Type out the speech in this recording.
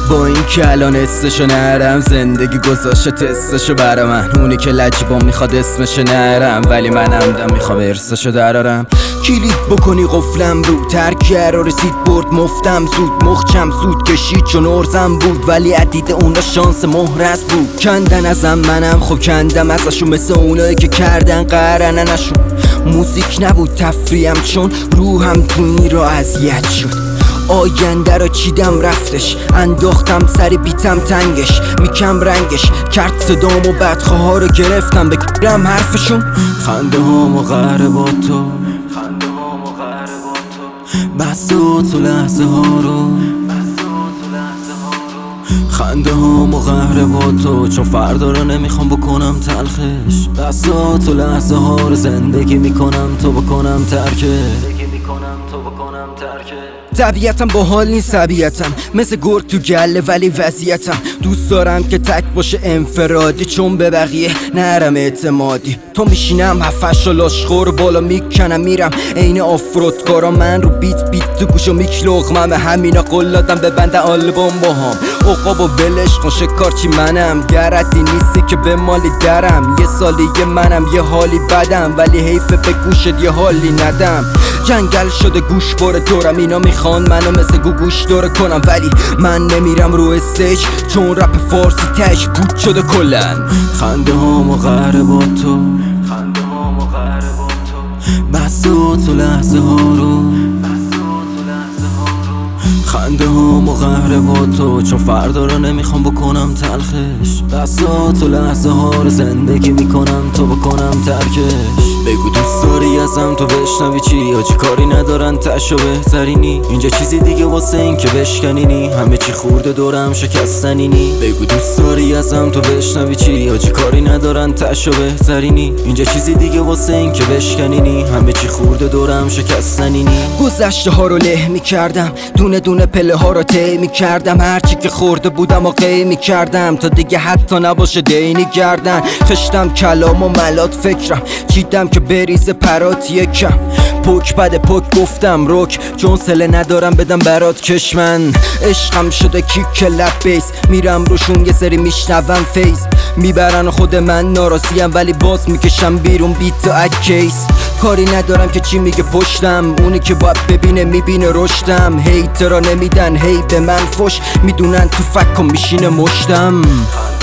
با این که الان استشو نرم، زندگی گذاشته تستشو برا من. اونی که لجبا میخواد اسمشو نرم، ولی من عمدم میخوام ارثشو درارم. کلید بکنی قفلم رو ترک رو رسید برد مفتم زود. مخچم زود کشید چون ارزم بود، ولی عدید اونا شانس مهرس بود. کندن ازم منم خب کندم ازشون، مثل اونایی که کردن قرننشون. موزیک نبود تفریم چون روحم تو این را اذیت شد. آینده رو چیدم رفتش، انداختم سر بیتم تنگش. میکم رنگش کرد صدام و بدخواه ها رو گرفتم بگیرم حرفشون. خنده ها مقهره با تو، بساط و لحظه ها رو، خنده ها مقهره با تو، چون فردا رو نمیخوام بکنم تلخش. بساط و لحظه ها رو زندگی میکنم تو بکنم ترکش. طبیعتم با حال نیست طبیعتم، مثل گرگ تو گله ولی وضعیتم. دوست دارم که تک باشه انفرادی، چون به بقیه نرم اعتمادی. تو میشینم هفتش و لاشخور بالا میکنم میرم عین آفرودکارا. من رو بیت تو گوشو میکلغمم، همینا قلادم ببنده آلبوم با هم. عقاب و ولش کن شکارچی منم، گردی نیستی که به مالی درم. یه سالی منم یه حالی بدم، ولی حیفه به گوشت یه حالی ندم. جنگل شده گوش باره دورم، اینا میخوان منو مثل گوش داره کنم، ولی من نمیرم رو استیج چون رپ فارسی تش بود شده کلن. خنده ها مقهره با تو، بساط و لحظه ها رو، خنده ها مقهره با تو، چون فردا رو نمیخوام بکنم تلخش. بساط و لحظه ها رو زندگی میکنم تو بکنم ترکش. بگو دوست داری ازم تو بشنوی چی، یا چی کاری ندارن تشو بهترینی. اینجا چیزی دیگه واسه این که بشکنینی، همه چی خورده دورم شکستنینی. بگو دوست داری ازم تو بشنوی چی، یا چی کاری ندارن تشو بهترینی. اینجا چیزی دیگه واسه این که بشکنینی، همه چی خورده دورم شکستنینی. گذشته ها رو له میکردم، دونه دونه پله ها رو طی میکردم. هرچی که خورده بودم و قی میکردم، تا دیگه حتی نباشه دینی کردن. خشتم کلام و ملات فکرم، چیدم که بریز پرات یکم. پوک بده پوک گفتم روک، چون سله ندارم بدم برات کشمن. عشقم شده کیک لب بیس، میرم روشون یه سری میشنوم فیز. میبرن خود من ناراضیم، ولی باز میکشم بیرون بیت و اکیس. کاری ندارم که چی میگه پشتم، اونی که باید ببینه میبینه رشدم. هیترا نمیدن هی به من فش، میدونن تو فکم میشینه مشتم.